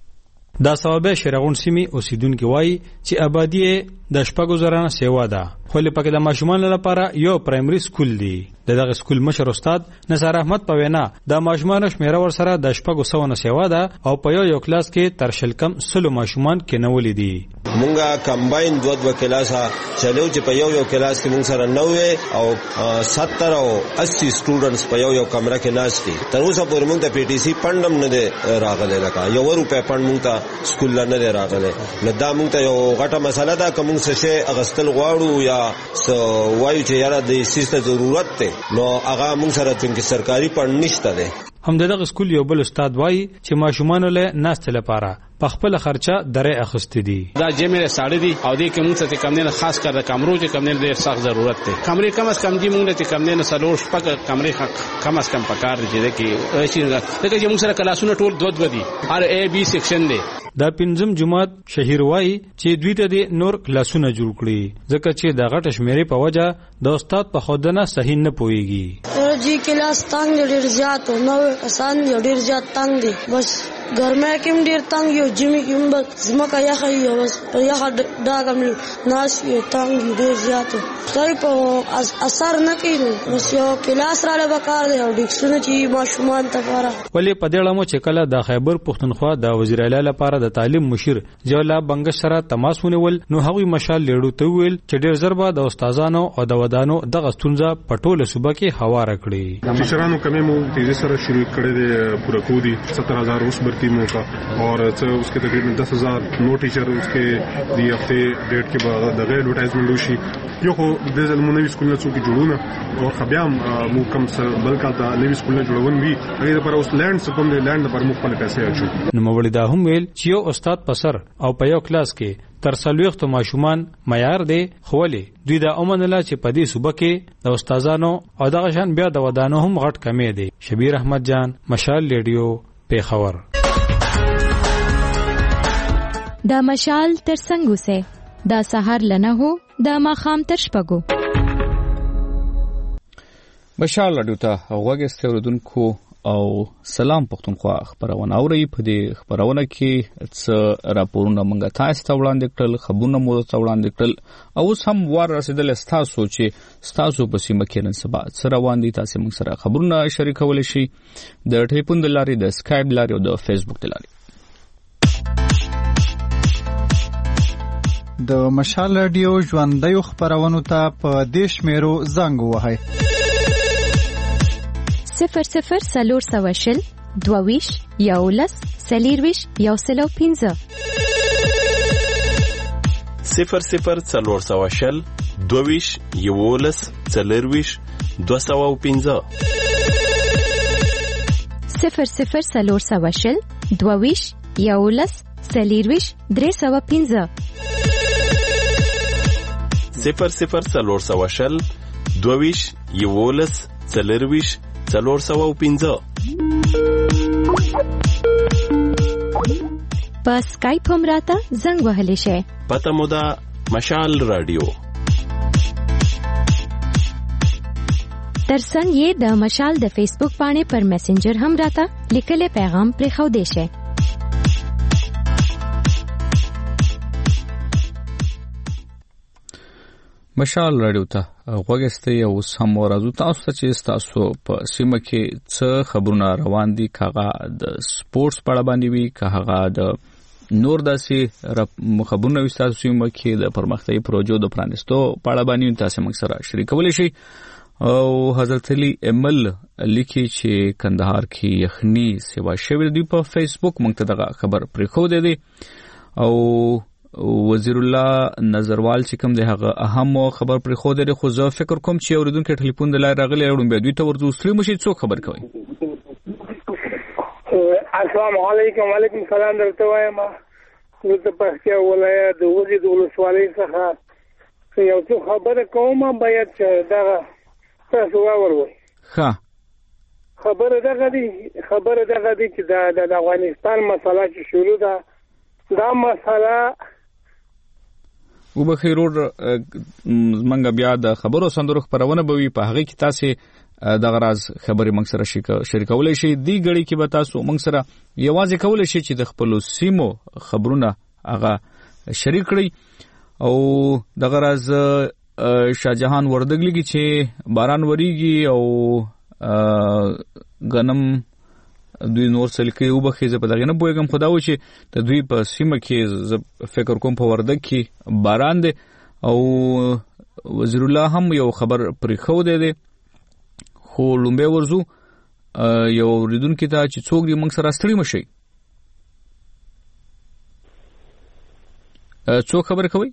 دا ثوابه شرغون سیمي اوسیدونکو وایي چې آبادی د شپږو زرانه سیوا ده خو لپاره د ماشومان لپاره یو پرایمري سکول دی. دغه سکول مشر استاد نصر احمد په وینا د ماشومان شمیره ور سره د شپږو سو نه سیوا ده او په یو یو کلاس کې تر شل کم سلو ماشومان کې نولې دي. مونږه کمباین دوه دوه کلاسه چلو چې په یو یو کلاس کې مونږ سره نوې او ستر او اسی سټوډنټس په یو یو کمره کې ناشتي. تر اوسه پورې مونږ ته پی ټی سی پندم نه دی راغلی لکه یو روپے پند مونږ ته سکول نه دی راغلی. نو دا مونږ ته یو غټه مسله ده که مونږ څه شی اغستل غواړو یا وایو چې یاره د سیسته ضرورت دی نو هغه مونږ سره څنګه سرکاري پند نشته دی. هم دغه سکول یو بل استاد وایي چې ماشومان له ناست لپاره په خپل خرچه درې اخستې دي. دا جمع ساړه دي او دې کې موږ ته کم نه خاص کر د کمرو چې کم نه ډېر سخت ضرورت دی. کمرې کم از کم دي موږ ته کم نه سلور شپږ کمرې کم از کم پکار دي چې شي دغه موږ سره کلاسونه ټول دوه دوه دي ار ای بی سیکشن دی. دا پنځم جماعت شهیر وایي چې دوی ته د نور کلاسونه جوړ کړي ځکه چې د غټ شمیرې په وجه د استاد په خودنه صحیح نه پويږي. جی کلاس تنگ ډیر زیات نو آسان ډیر زیات تنگ دي بس ګرمه کې ډیر تنگ یو جمی کې بس زمکه یا خي بس په یا دا کوم ناس یو تنگ ډیر زیات کوي په اثر نه کوي بس یو کلاس را له وکړ دی او ډیکشن چې ماشومان ته پاره ولې په دې اړه مو چې کله د خیبر پښتونخوا د وزیر اعلی لپاره د تعلیم مشیر جولا بنګش سره تماس ونیول نو هغوی مشال لیړو ته ویل چې ډیر ضربه د استادانو او د ودانو دغه ستونزه په ټوله صوبه کې هواره کړې. ټیچرانو کمی مو تیزی سره شروع کړی دی پورا کو دي ستر ہزار اس بھرتی مو کا اور اس کے تقریباً دس ہزار نو ټیچر اس کے دی ہفتے ډیټ کې بعد دغه ایڈورټایزمنټ وشي یو خو د زلمونوي سکولونو څوک جوړونه او خبيام مو کم بل کا د نوي سکولونو جوړون وی هغه لپاره اوس لند سکوم دی لند لپاره مو خپل پیسې اچو. نو مولوی دا هم ویل چې یو استاد پسر او په یو کلاس کې تر څلوېښتو ماشومان معیار دی خو ولې دوی دا ومنله چې په دې صوبه کې د استادانو او دغه شان بیا د ودانو هم غټ کمی دی. شبیر احمد جان، مشال ریډیو، پیښور. دا مشال تر څنګه سه دا سحر لنه هو دا ماخام تر شپږو. مشال ریډیو ته غوږ استئ اوریدونکو او سلام پښتونخوا خبرونه اوري. په دې خبرونه کې څه راپورونه مونږ تاسو ته وړاندې کړل خبرونه مو ته وړاندې کړل او اوس هم وار رسیدل تاسو چې تاسو په سیمه کې نن سبا څه روان دي تاسو موږ سره خبرونه شریکول شي د ټلیفون د لارې د سکایپ لارې او د فیسبوک د لارې. د مشال رادیو ژوندۍ خبرونه ته په دیش میرو زنګ وهاي صفر صفر سلور سواشل دوویش یولس سلیرویش یوسلو پینزه صفر صفر سلور سواشل دوویش یولس سلیرویش دو سو پینزه صفر صفر څلور سوه شل دوه ویشت یولس څلېرویشت درې سوه پنځه صفر صفر څلور سوه شل دوه ویشت یولس څلېرویشت څلور سوه پنځه. په سکایپ هم راته زنګ وهلی شئ. پته مو ده مشال رادیو. ترڅنګ یې د مشال د فیسبوک باندې پر میسنجر هم راته لیکلی پیغام پرېښودی شئ. مشال رادیو ته غوږ ایستی او اوس هم ورځو تاسو ته چې ستاسو په سیمه کې څه خبرونه روان دي، که هغه د سپورټس په اړه باندې وي، که هغه د نور داسې خبرونه وي ستاسو سیمه کې د پرمختیایي پروژو د پرانیستو په اړه باندې تاسو موږ سره شریکولی شئ. او حضرت علي امل لیکي چې کندهار کې یخني سیوا شوې دی. په فیسبوک موږ ته دغه خبر پرېښودی دی. او وزیر الله نظروال چې کوم دی هغه اهم خبر پرېښودی دی. خو زه فکر کوم چې اورېدونکي ټلیفون د لارې راغلی اړوم بیا دوی ته ورځو. ستړي مو شئ، څوک خبر کوئ؟ السلام علیکم. وعلیکم السلام. درته وایم زه د پکتیا ولایت د وزې د ولسوالۍ څخه یو څه خبره کوم. باید چې دغه تاسو واوروئ. ښه خبره دغه دی خبره دغه دی چې د افغانستان مسله چې شروع ده، دا مسله وبخیر ور زمونږ بیا د خبرو سندرو خبرونه به وي، په هغه کې تاسو دغه راز خبرې موږ سره شریکولی شئ. دی غړي کې به تاسو موږ سره یوازې کولی شئ چې د خپل سیمو خبرونه هغه شریک کړئ. او دغه راز شاهجهان وردګلی چې باران وریږي او غنم دوی نور سلکې وبخې زه په دغه نه پوهېږم، خو دا و چې د دوی په سیمه کې زه فکر کوم په وردګ کې باران دی. او وزیر الله هم یو خبر پرېښودی دی. خو لومبی ورځو یو اورېدونکي ته چې څوک دی موږ سره ستړي مه شئ. څوک خبر کوئ؟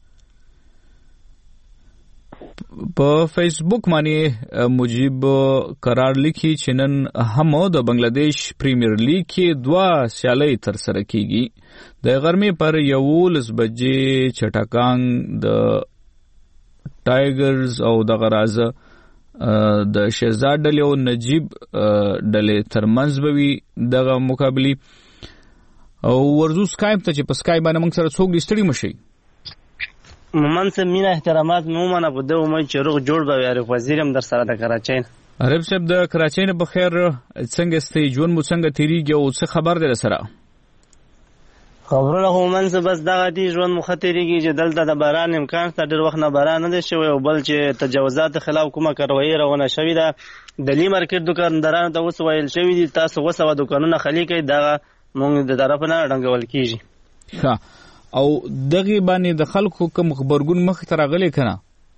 په فیسبوک باندې مجيب قرار لیکي چې نن هم د بنگلاديش پریمیر لیګ کې دوه سیالۍ تر سره کیږي. د غرمې پر یولس بجې چټکان د ټایګرز او د غراز د شهزاد ډلې او نجیب ډلې ترمنځ به وي دغه مقابله. او ورزو سکایپ ته چې په سکایپ باندې موږ سره څوک ستړي مشي. مومن سه مینا احترامات مومنه په دغه مې چروغ جوړ به عارف وزیر هم در سره د کراچۍ. عارف صاحب د کراچۍ نه بخیر څنګه ستې ژوند مو څنګه تیریږي او څه خبر ده سره؟ خبرونه مومن سه بس دغه دي ژوند مو خطرېږي چې دلته د باران امکان شته، ډېر وخت نه باران نه دی شوی، او بل چې تجاوزات خلاف کومه کاروایی روانه شوې ده. دلی مارکیټ دکاندارانو ته اوس ویل شوی دي تاسو وسوه دکانونه خالی کړئ، دغه موږ د طرف نه ډنګول کیږي. ښه، او دغه باندې د خلکو کوم خبرګون مخ ته راغلی کنه؟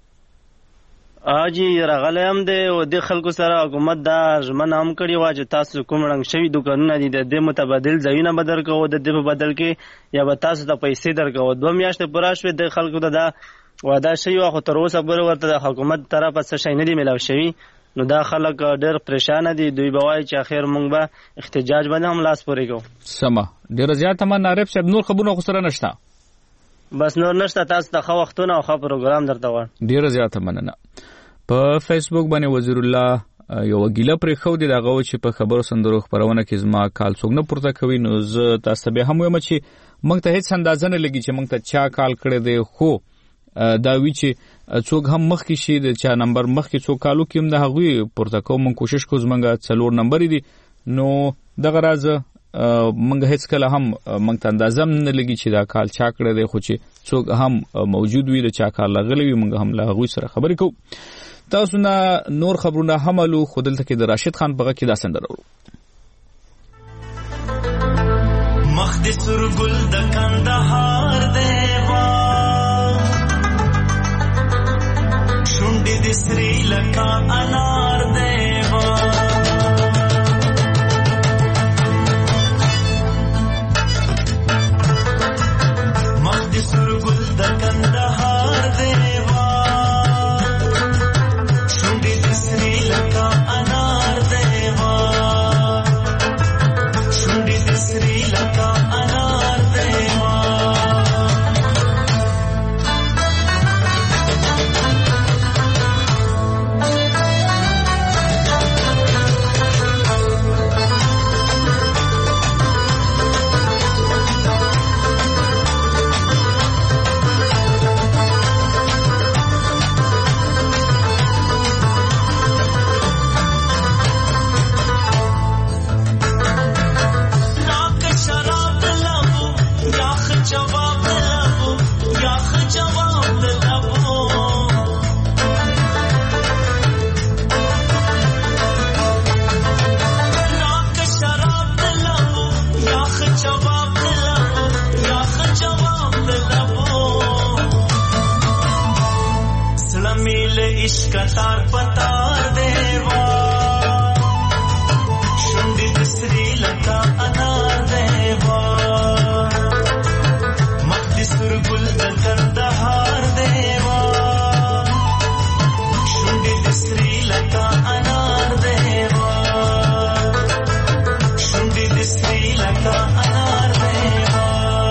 اجي راغلی هم دی او د خلکو سره حکومت دا ژمنه هم کړې وه چې تاسو کوم رنګ شوي دکانونه دي د دې متبادل ځایونه به درکوو، د دې په بدل کې یا به تاسو ته پیسې درکوو. دوه میاشتې پوره شوې د خلکو ته دا وعده شوې وه، خو تر اوسه پورې ورته د حکومت طرفه څه شی نه دی میلاو شوي. نو دا خلک ډېر پریشانه دي. دوی به وایي چې اخر موږ به احتجاج باندې هم لاس پورې کوو. سمه، ډېره زیاته مننه عارف صاحب. نور خبرونه خو سره نشته؟ بس نور نشته. تاسو ته ښه وختونه او ښه پروګرام درته غواړم. ډېره زیاته مننه. په فیسبوک باندې وزیر الله یو ګیله پرېښودې د هغه چې په خبرو سندرو خپرونه کې زما کال څوک نه پورته کوي. نو زه تاسو ته بیا هم وایم چې موږ ته هېڅ اندازه نه لګي چې موږ ته چا کال کړی دی، خو دا وی چې څوک هم مخکې شي د چا نمبر مخکې څوک کالو کې هم د هغوی پورته کوو. موږ کوشش کوو، زموږ څلور نمبرې دي. نو دغه راز موږ هیڅ کله هم موږ ته اندازه نه لګي چې دا کال چا کړی دی، خو چې څوک هم موجود وي د چا کال راغلی وي موږ هم له هغوی سره خبرې کوو. تاسو نه نور خبرونه هم الو، خو دلته کې د راشد خان په غږ کې دا سندره اورو. مخ د سورګل د کندهار دیوا شونډې د سری لکا انار دیوا مخ د سورګل د کندهار دیوا شونډې د سری لکا انار دیوا इश्क तार पतार देवा शुंडी दिसरी लका अनार देवा मखदी सुरगुल कंदहार देवा शुंडी दिसरी लका अनार देवा शुंडी दिसरी लका अनार देवा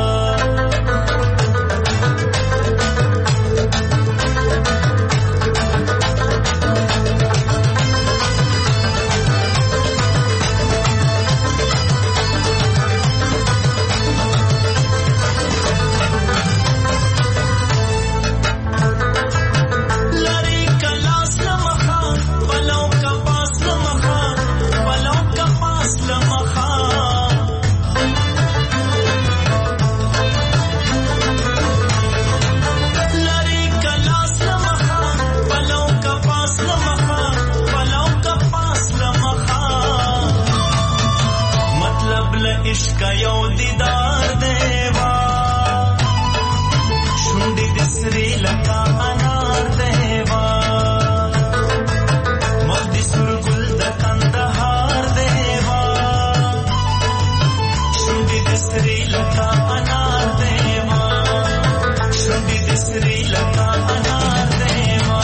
इश्क यो दीदार देवा शुंडी दिसरी लका अनार देवा मखदी सुरगुल कंदहार देवा शुंडी दिसरी लका अनार देवा शुंडी दिसरी लका अनार देवा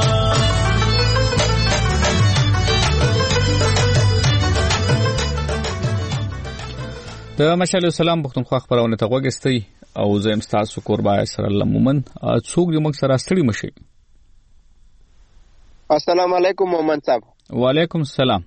د مشال السلام پښتونخوا خبرونه ته وګستئ او زم تاسو قربا سره لمومن څوک دې موږ سره ستړي مشي. السلام علیکم مومن صاحب. وعلیکم السلام.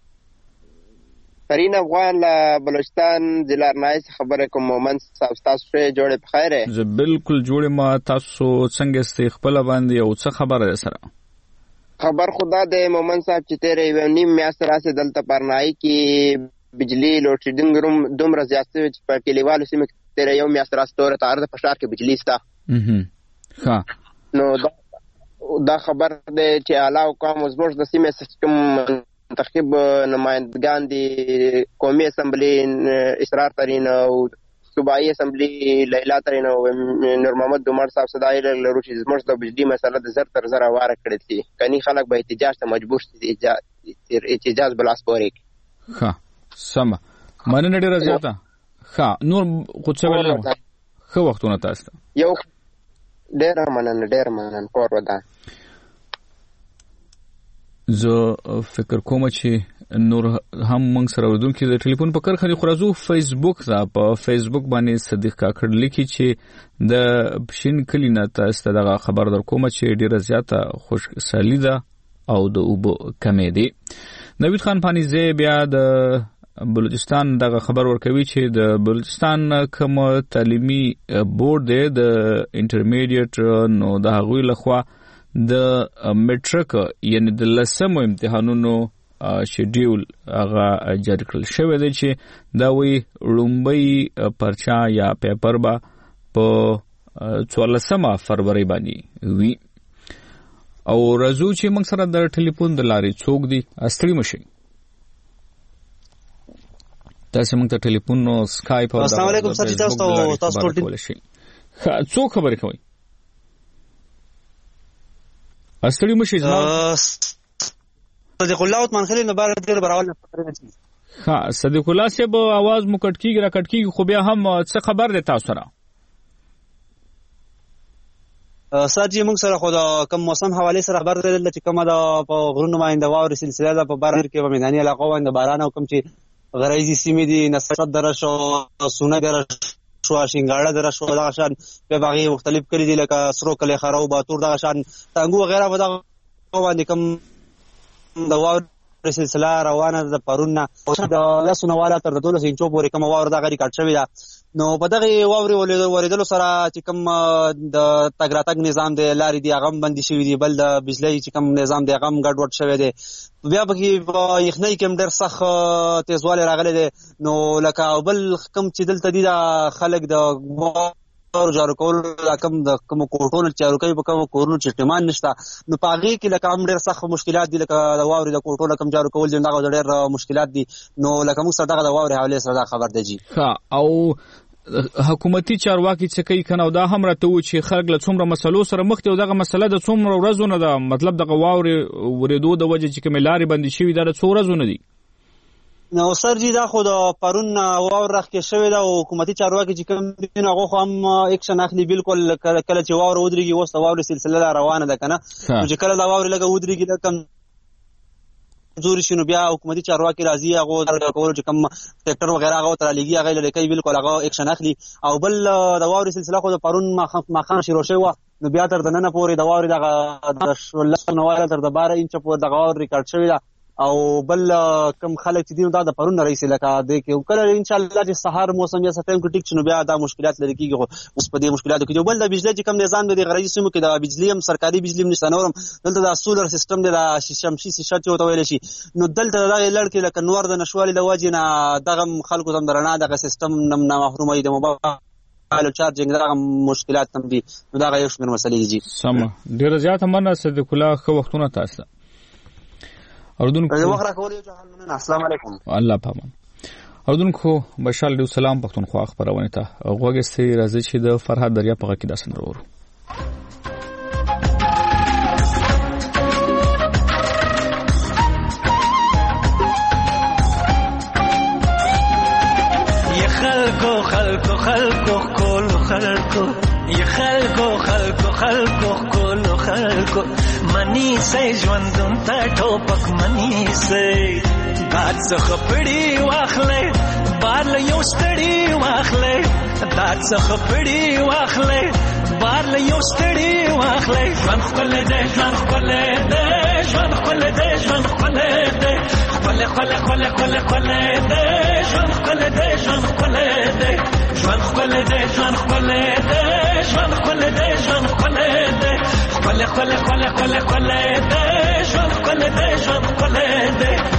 فرین افغان له بلوچستان ضلع نایس خبره کوم مومن صاحب تاسو ته جوړه بخیره. زه بالکل جوړه ما تاسو څنګه است خپل باندې او څه خبره سره خبر خدا دې مومن صاحب چې تیرې و نیم میاشت راځي دلته پرنای کې بجلی لوډ شیډینګ روم دومره زیات شوی چې په کلیوالو سیمه کې تر یو میاشت راستوره تار د فشار کې بجلی ستا ها نو دا, دا خبر دی چې اعلی حکام زموږ د سیمه سیستم منتخب نمائندگان دي قومي اسمبلی اسرار ترين او صوبایي اسمبلی لیلا ترين او نور محمد عمر صاحب صداي لرو چې زموږ د بجلی مسله د زر تر زر واره کړې دي کني خلک به احتجاج ته مجبور دي احتجاج بلاس پورې ها سم مننه ډیره زیاته ها نور خو څه ویل خو وختونه تاسو یو ډیره مننه ډیره مننه کور ودا زه فکر کوم چې نور هم موږ سره ودونکو د ټلیفون په کرخه خورازو فیسبوک دا په فیسبوک باندې صدیق کاکړ لیکي چې د بشین کلینا تاسو دغه خبر در کوم چې ډیره زیاته خوشحالي ده او د اوبو کمې دي. نوید خان پانیزه بیا د بلوچستان دغه خبر ورکوي چې د بلوچستان کوم تعلیمي بورډ دی د انټرمیډیټ نو د هغوی لخوا د میټریک یعنی د لسمو امتحانونو شیډیول هغه جاری کړل شوی دی چې دا وی لومبي پرچا یا پیپر با په څوارلسمه فروری باندې وی او رازو چې موږ سره د ټلیفون د لارې څوک دی استړي مشي تاسو موږ ته ټلیفون نو سکایپ او السلام علیکم سر تاسو تاسو ټول شي څوک خبرې کوي استړي مشي صدیق الله عثمان خلیل مبارک ډیر براول نه ها صدیق الله صاحب आवाज مو کټ کیږي را کټ کیږي خو بیا هم څه خبر ده تاسو سره ساجي موږ سره خو د کوم موسم حواله سره خبر درل چې کومه د غرونو باندې واوري سلسله ده په باریر کې په میداني علاقو باندې باران او کوم چې غریزي سیمې دي نصرت درشو سونه درشو شینګاړه درشو دا شان په باغي مختلف کړي دي لکه سرو کله خراو باتور دا شان څنګه وغیرہ ودا باندې کوم د واوري سلسله روانه د پرونه د لاسونه والا تر دولس انچو پورې کوم واور دا غری کټ شوی دا نو په دغه واوري وریدلو سره چې کوم د تګراتګ نظام دی لارې دی هغه بندي شوی دی بل د بجلی چې کوم نظام دی هغه ګډوډ شوی دی بیا به یخنۍ کوم ډېر سخت تیزواله راغلی دی نو لکه بل کوم چې دلته دی د خلک د اور جارو کول کوم د کوم کوټونو چارو کوي په کوم کورونو چې ټمان نشته نو پاغي کې لکه هم ډېر سخت مشکلات دي لکه د واوري د کوټونو کوم جارو کول دي دغه ډېر مشکلات دي نو لکه موږ سره دغه د واوري حواله سره خبر دی جی ها او حکومتي چارواکي چې کوي کنه دا هم راته و چې خلک له څومره مسلو سره مخ دي او دغه مسله د څومره ورځو نه ده مطلب دغه واورې ورېدو د وجه چې کومې لارې بندې شوي دا د څو ورځو نه دي نو سر جی دا خو د پرون واور راخکې شوې ده او حکومتي چارواکي چې کوم دي نو هغه خو هم اکشن اخلي بالکل کله چې واور ودرېږي اوس د واورې سلسله روانه ده که نه نو چې کله د واورې لږه ودرېږي د کم زوري شي نو بیا حکومتي چارواکي راځي هغه کولو چې کوم سیکټر وغیره هغه ته رالیږي هغه لري کوي بالکل هغه اکشن اخلي او بل د واورې سلسله خو د پرون ماښام شروع شوې وه نو بیا تر دننه پورې د واورې دغه لس نواله تر د باره انچه پورې دغه واور ریکارډ شوې ده او بل کم خلک چې دي دا د پرون رئیس لکه د کې کله ان شاء الله چې سحر موسم یا ټایم کې ټیک شنو بیا دا مشکلات لري کیږي اوس په دې مشکلاتو کې بل د بجلی چې کم نظام دی غریزي سیمو کې د بجلی هم سرکاري بجلی هم نشته نورم دلته د سولر سیستم دی د شمسي شیشه چې وته ویل شي نو دلته دا لړ کې لکه نور د نشوالي د وجې نه دغه خلکو هم درنه دغه سیستم نه محرومه دي موبایل چارجینګ دغه مشکلات هم دي نو دا یو شمېر مسلې دي سم ډیر زیات مننه صدیق الله خو وختونه تاسو اردن کو وخت راکولې جهان السلام علیکم الله پامان اردن کو بشال دیو سلام پختونخوا خبرونه ته غوږی سي راځي چې د فرهاد دریا په کې داسن ورو یا خلکو خلکو خلکو کول خلکو یا خلکو خلکو خلکو کول خلکو منی سي ژوندون ته ټوپک منی سي دات څخه پړی واخلې بار له یو ستړي واخلې دات څخه پړی واخلې بار له یو ستړي واخلې ژوند خپل دې ژوند خپل دې ژوند خپل دې ژوند خپل دې خپل خپل خپل خپل خپل دې ژوند خپل دې ژوند خپل دې ژوند خپل دې ژوند خپل دې ژوند خپل دې ژوند خپل دې خپل خپل خپل خپل خپل دې ژوند خپل دې ژوند خپل دې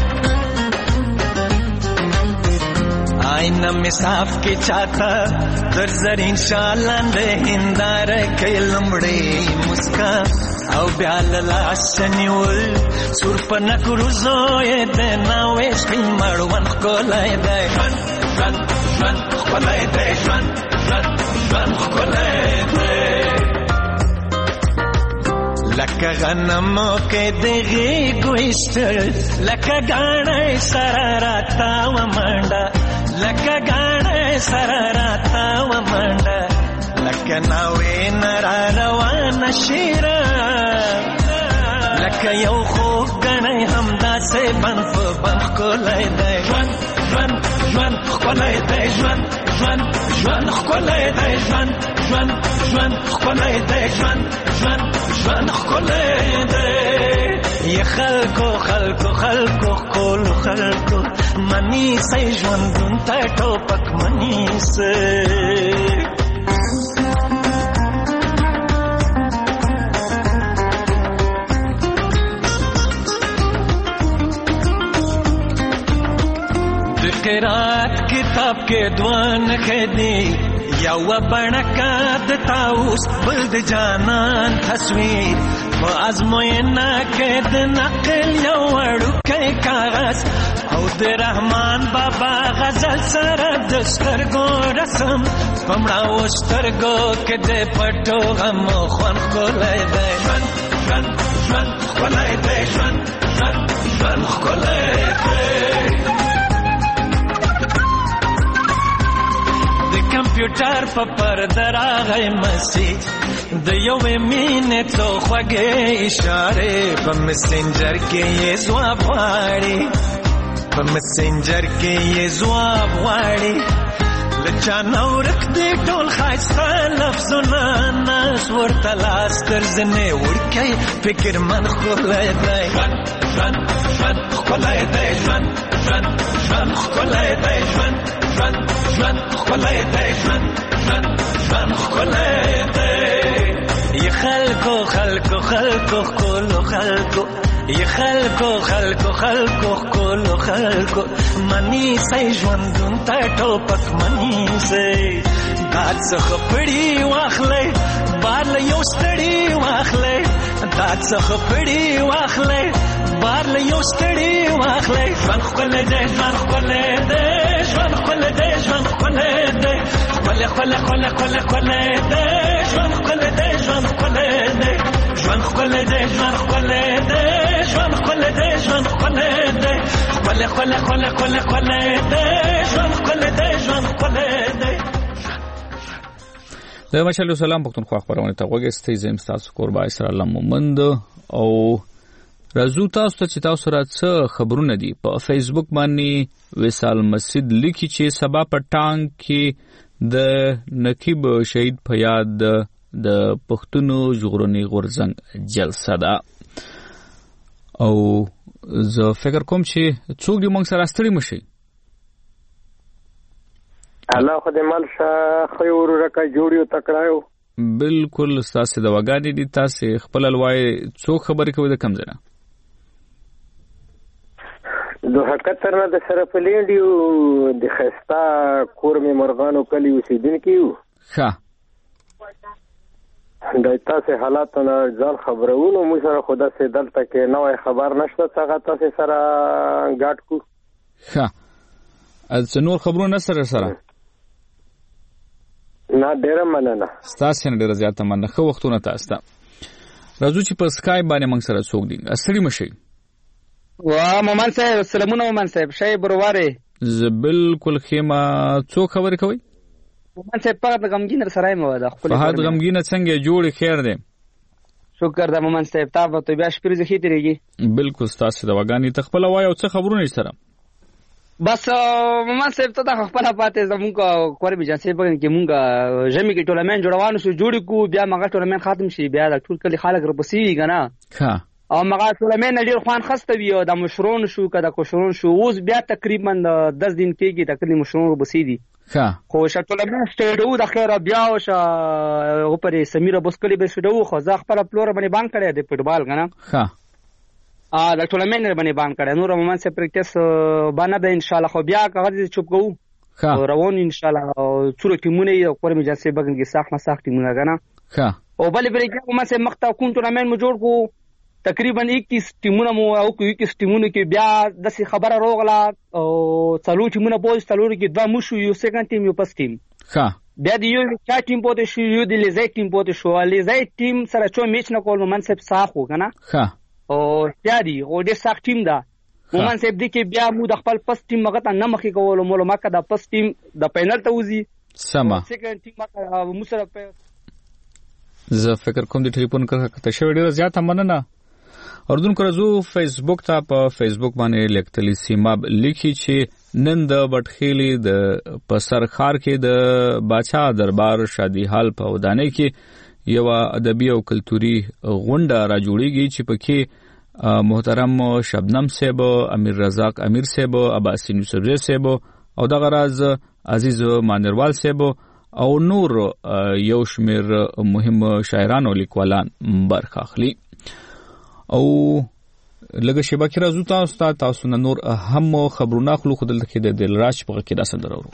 آئینه می صاف کی چاہتا در زرین شالان دے ہندار کئی لمڑی مسکا او بیال لاشنیول سورپ نکروزوی دے ناویش کئی مروان خکولائی دے جوان جوان جوان خکولائی دے جوان جوان جوان خکولائی دے لکه غنمو کې دغې ګوشتل لکه ګاڼې سره راته ومنډه لکه ګاڼې سره راته ومنډه لکه ناوې نه را روانه شیره لکه یو خوږ ګڼی همداسې بند په بند ښکلی دی ژوند ژوند ژوند ښکلی دی ژوند ژوند ژوند ښکلی دی ژوند ژوند ژوند ښکلی دی ژوند ژوند ژوند ښکلی دی یا خلکو خلکو خلکو ښکلو خلکو منی سئ ژوندون ته ټوپک منی سئ قرات کتاب کې دوان خدي یا و بڼکا د تاوس بل د جانان تصویر په ازموینه کې د نقل یو وړوکی کاغذ او د رحمان بابا غزل سره د سترګو رسم په مړاو سترګو کې د پټو غمو خوند ښکلی دی ژوند ژوند ژوند ښکلی دی ژوند ژوند ژوند ښکلی دی کمپیوټر په پرده راغی مسیج د یوې مینې څو خوږې اشارې په مسنجر کې یې ځواب غواړي په مسنجر کې یې ځواب غواړي له چا نه ورک دي ټول ښایسته لفظونه ناز ورته لاس تر زنې وړکی فکر من ښکلی دی ژوند ژوند ژوند ښکلی دی ژوند ژوند ژوند ښکلی دی ژوند ژوند ژوند ښکلی دی ژوند ژوند ژوند ښکلی دی یا خلکو خلکو خلکو ښکلو خلکو یا خلکو خلکو خلکو ښکلو خلکو منی سئ ژوندون ته ټوپک منی سئ داد څخه پړی واخلئ بار له یو ستړي واخلئ داد څخه پړی واخلئ بار له یو ستړي واخلئ ژوند ښکلی دی ژوند ښکلی دی ژوند ښکلی دی ژوند ښکلی دی خل خل خل خل خل دې ژوند خل دې ژوند خل دې ژوند خل دې ژوند خل دې ژوند خل دې ژوند خل دې خل خل خل خل خل دې ژوند خل دې ژوند خل دې د مشال سلام پښتونخوا خبرونه ته وګورئ زم تاسو قربا اسرائیل مومند او راځو تاسو ته چې تاسو راڅ خبرونه دي په فیسبوک باندې وصال مسجد لیکي چې سبا په ټانګ کې د نقیب شهید په یاد د پښتونو ژغورنې غورځنګ جلسه ده او زه فکر کوم چې څوک دې موږ سره ستړي مشي الله خدای مال شاه خو ورکه جوړیو تکړایو بالکل تاسو د وګانی دي تاسو خپل لوای څوک خبرې کوي د کم ځای دو حقیقت نه د سره پلیندیو د خستا کور می مرغانو کلی اوسیدونکو ښه د تاسو حالات نه ځان خبرونو مو سره خدا سي دلته کې نوې خبر نشته څنګه تاسو سره ګاټ کو ښه از نور خبرونه سره سره نه ډیر مننه تاسو نه ډیر زیاته مننه خو وختونه تاسو ته راځو چې په سکای باندې موږ سره څوک دي اصلي مشي وا مومن صاحب سلامونه مومن صاحب شای برواره ز بالکل خیمه څوک خبرې کوي مومن صاحب په غمګین سره مو ده خپل په هغه غمګین څنګه جوړ خیر دی شکر ده مومن صاحب تاسو ته بیا شپږ ځخې تیریږي بالکل تاسو د وګانی تخپل وای او څه خبرونه سره بس مومن صاحب ته د خپل پاتې زموږ کور به جنسي بګن کې مونږ جمی کې ټولمن جوړوانو شو جوړ کو بیا مغه ټولمن ختم شي بیا د ټول کلی خلک رپسي کنه ها او مغه ټولمن ډیر خوان خسته وي او د مشرون شو کده کوشرون شو اوس بیا تقریبا دس دن کېږي د کلی مشرون رپسي دي ها خو شټولمن سټډو د خیره بیا او ش اوپرې سمیر بوسکلی به سټډو خو ځ خپل پلور باندې بان کړی د فوټبال کنه ها ا د ټولمن باندې بان کړی نور مومن سره پریکټس باندې به ان شاء الله خو بیا کاغذ چوپ کوو روان ان شاء الله څوره ټیمونه یو پر می جنسي بګن کې ساخ نه ساخ ټیمونه غنا ها او بل بریکټ مومن سره مخته کوم ټولمن مو جوړ کو تقریبا اکیس ټیمونه مو او اکیس ټیمونه کې بیا د خبره روغلا او څلو ټیمونه پوز څلو کې دوه مو شو یو سیکنډ ټیم یو پس ټیم ها بیا د یو چا ټیم پوت شو یو د لیزای ټیم پوت شو لیزای ټیم سره چو میچ نه کول مومن سره صاف و کنه ها او تیاری او د سخت ټیم دا مومن صاحب د کې بیا مو د خپل پس ټیم مغه ته نه مخې کول مو مکه د پس ټیم د فائنل ته وځي سما سیکنډ ټیم مو سره زه فکر کوم د ټلیفون کړه ته شوی ډیر زیاته مننه اردن کرزو فیسبوک ته په فیسبوک باندې لیکتلی سیماب لیکي چې نن د بټخیلی د پسر خار کې د باچا دربار شادي حال په ودانۍ کې یو ادبي او کلتوري غونډه را جوړیږي چې پکې محترم شبنم صاحب امیر رزاق امیر صاحب عباسی یوسف صاحب او د غراز عزیز مانروال صاحب او نور یو شمیر مهم شاعران او لیکوالان برخه اخلي او لږه شیبه کې راځو تاسو ته تاسو نور هم خبرونه خلو خدل کې د دلراج په کې دا سندره ورو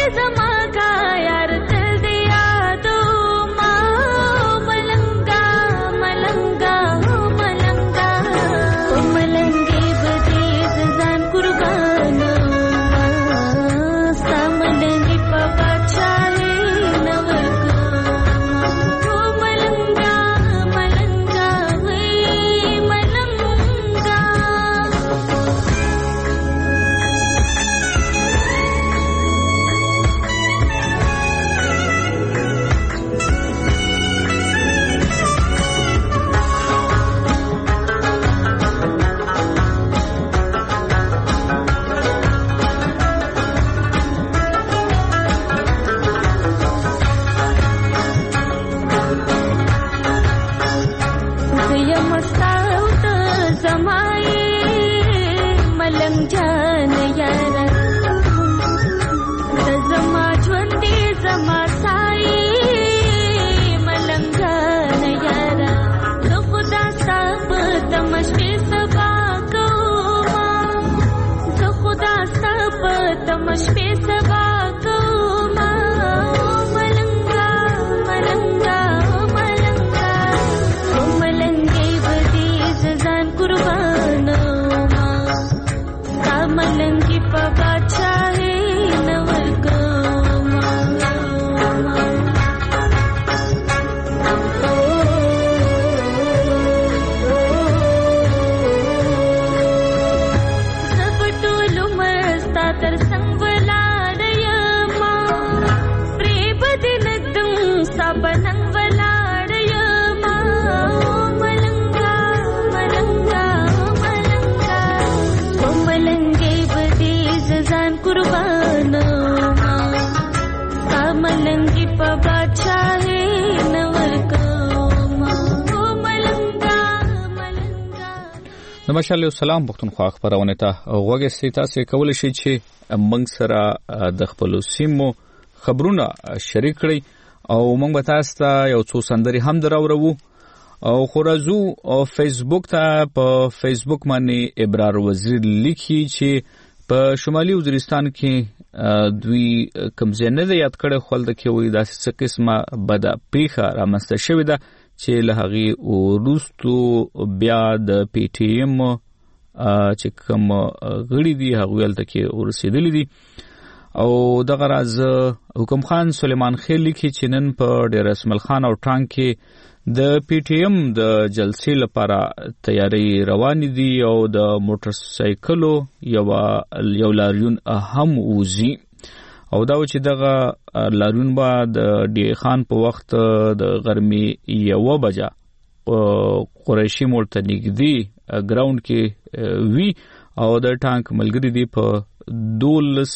ماشاءالله سلام پښتونخوا خبرونه ته وګورئ چې تاسو کولای شئ چې موږ سره د خپل سیمو خبرونه شریک کړئ او موږ به تاسو ته یو څو سندري هم دراوړو او خورازو او فیسبوک ته په فیسبوک باندې ابرار وزیر لیکي چې په شمالي وزیرستان کې دوی کمزنه ده یاد کړه خپل د کې وې داسې څه قسمه بده پیخه رامنځته شوې ده چې له هغه وروستو بیا د پی ټی ایم چې کوم غړي دي هغه ولته کې ورسېدلې دي او دغه راز حکم خان سلیمان خیل لیکي چې نن په ډیر اسمل خان او ټانک کې د پی ټی ایم د جلسې لپاره تیاری روان دي او د موټر سایکلو یو یو لاریون هم وزي او دا چې دغه لاریون با د ډی خان په وخت د غرمې یو بجا قریشي مول ته نږدې ګراوند کې وی او د ټانک ملګری دی په دولس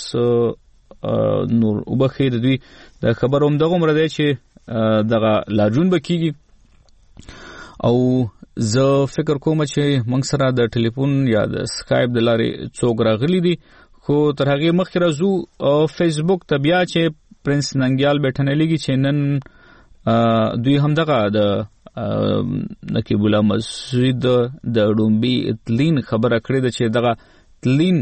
نور وبخیر دوی د خبروم دغه مر دی چې دغه لاریون بکیږي او زه فکر کوم چې موږ سره د ټلیفون یا د اسکایپ د لارې څوک راغلي دي خو تر هغه مخکې راځو او فیسبوک ته بیا چې پرنس ننګیال بیٹنه لګي چې نن دوی هم دغه د نقیب الله مسعود د ډومبي تلین خبره کړې ده چې دغه تلین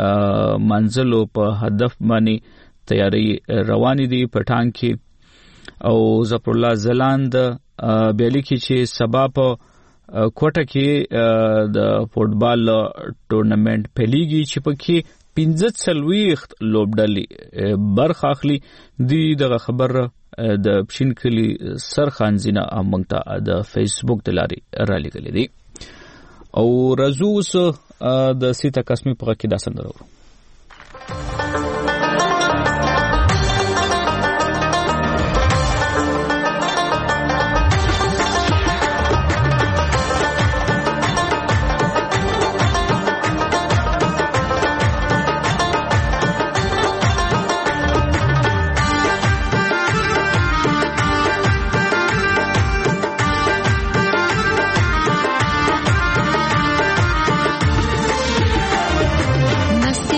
منزلو په هدف باندې تیاری روان دي په ټانک کې او ظفر الله زلاند بیلی کې چې سبا په کوټه کې د فوټبال ټورنمنت پیلیږي چې پکې پنځه څلوېښت لوبډلې برخه اخلي دی دغه خبر د پښین کلی سرخانزینه موږ ته د فیسبوک د لارې را لګلې دي او رزوس د سیتا قسمی په کې دا سندره ورو मस्ती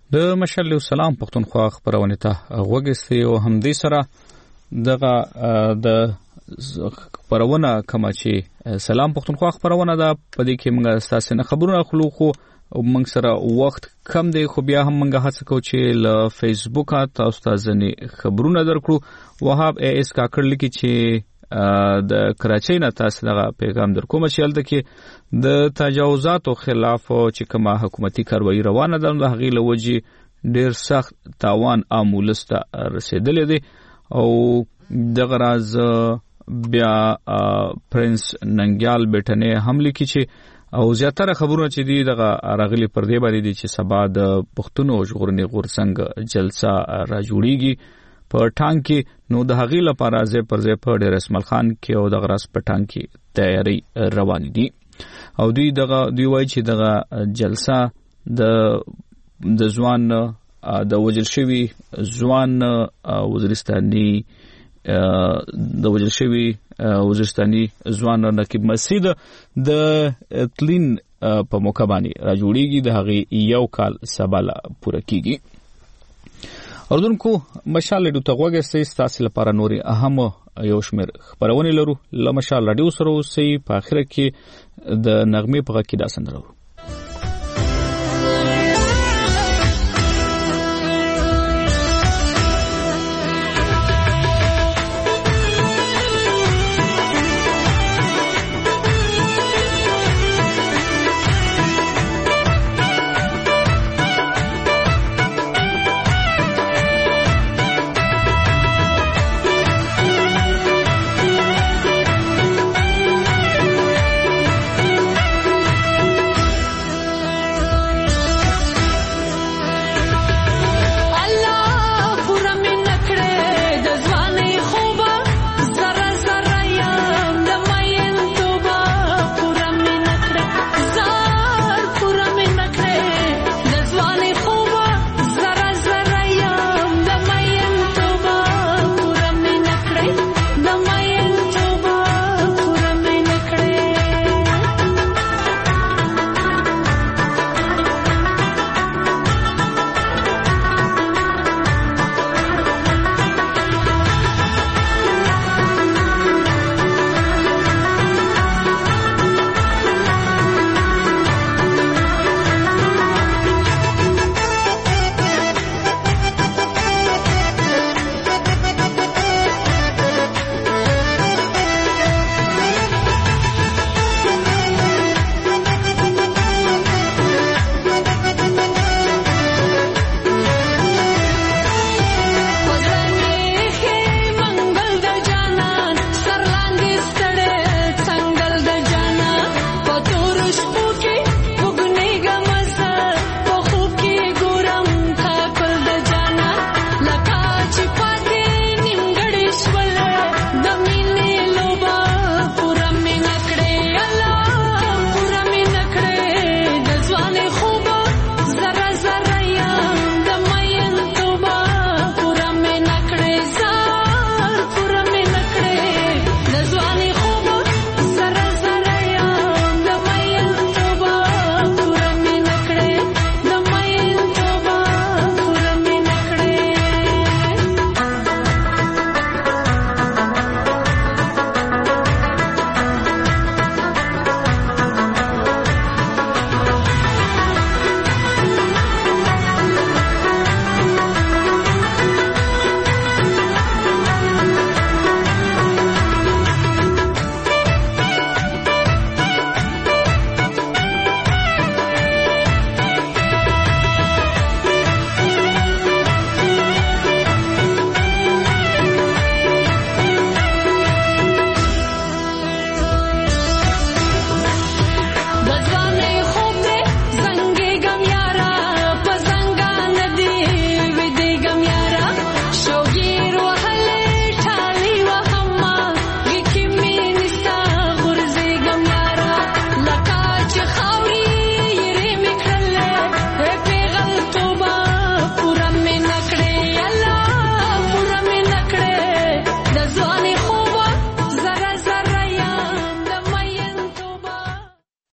د مشال السلام پښتونخوا خبرونه ته وګورئ او هم دې سره دغه د خبرونه کما چې سلام پښتونخوا خبرونه ده په دې کې موږ تاسو نه خبرونه خلو خو موږ سره وخت کم دی خو بیا هم موږ هڅه کوو چې له فیسبوک تاسو ته ځنې خبرونه درکړو وهاب ایس کاکړ لیکي چې د کراچۍ نه تاسو دغه پیغام درکوم چې هلته کې د تجاوزاتو خلاف چې کومه حکومتي کاروایی روانه ده د هغې له وجې ډېر سخت تاوان عام ولس ته رسېدلی دی او دغه راز بیا پرنس ننګیال بیټنې هم لیکي چې او زیاتره خبرونه چې دي دغه راغلي پر دې باندې دي چې سبا د پښتون او ژغورنې غورځنګ جلسه را جوړیږي په ټانګ کې نو د هغې لپاره ځای پر ځای په ډېر اسماعیل خان کې او دغه راز په ټانګ کې تیاری روانې دي او دوی دغه دوی وایي چې دغه جلسه د د ځوان د وژل شوي ځوان وزیرستاني د وژل شوي وزیرستاني ځوان نقیب مسعود د تلین په موقع باندې را جوړیږي د هغې یو کال سبا پوره کیږي. اردوونکو مشال رادیو ته غوږی ستاسو لپاره نورې اهم یو شمېر خبرونه لرو له مشال رادیو سره اوسئ په اخره کې د نغمې په غږ کې دا سندره